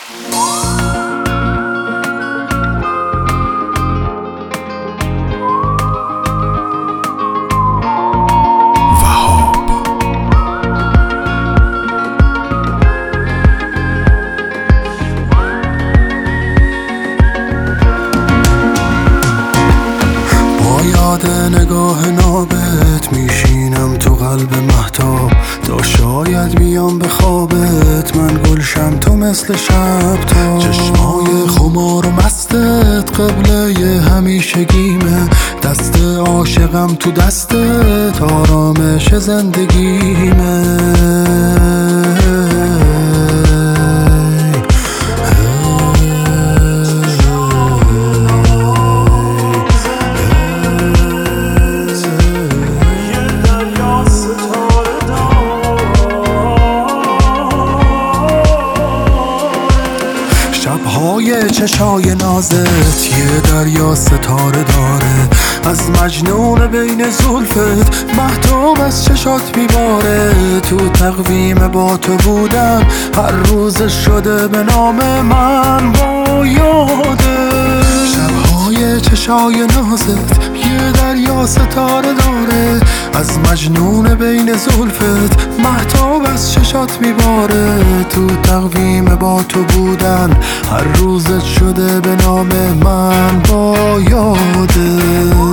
نگاه نابت میشینم تو قلب مهتاب تا شاید بیام به خوابت. من گلشم تو مثل شب تا چشمای خمار و مستت قبله همیشگیمه. دست عاشقم تو دستت آرامش زندگیمه. شبهای چشای نازت یه دریا ستاره داره. از مجنون بین زلفت مهتاب از چشات میباره. تو تقویم با تو بودن هر روز شده به نام من با یاده. شبهای چشای نازت یه دریا ستاره داره. از مجنون بین زلفت مهتاب از چشات میباره. تو تقویم با تو بودن هر روزت شده به نام من با یادت.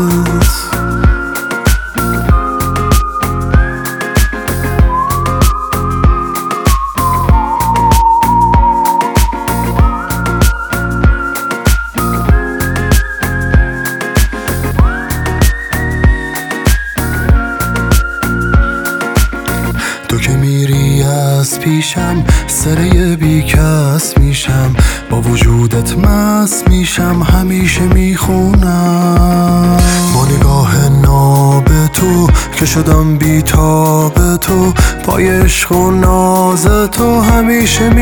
تو که میری از پیشم سره بی کس میشم. با وجودت مست میشم همیشه میخونم. با نگاه ناب تو که شدم بی تاب تو. پای عشق و ناز تو همیشه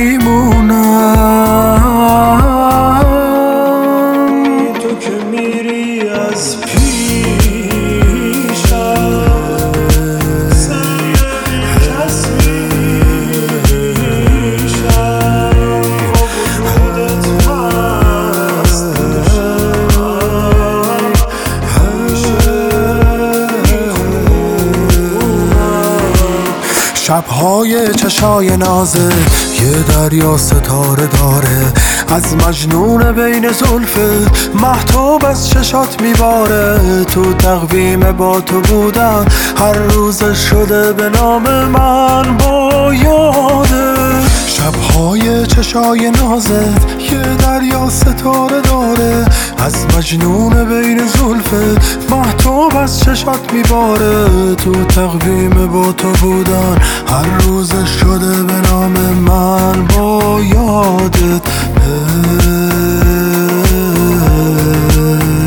میمونم. تو که میری از شبهای چشای نازت یه دریا ستاره داره. از مجنون بین زلفت مهتاب از چشات میباره. تو تقویم با تو بودن هر روز شده به نام من با یاده. شبهای چشای نازت یه دریا ستاره داره. از مجنون بین زلفت مهتاب از چشات میباره. تو تقویم با تو بودن هر روز شده به نام من با یادت.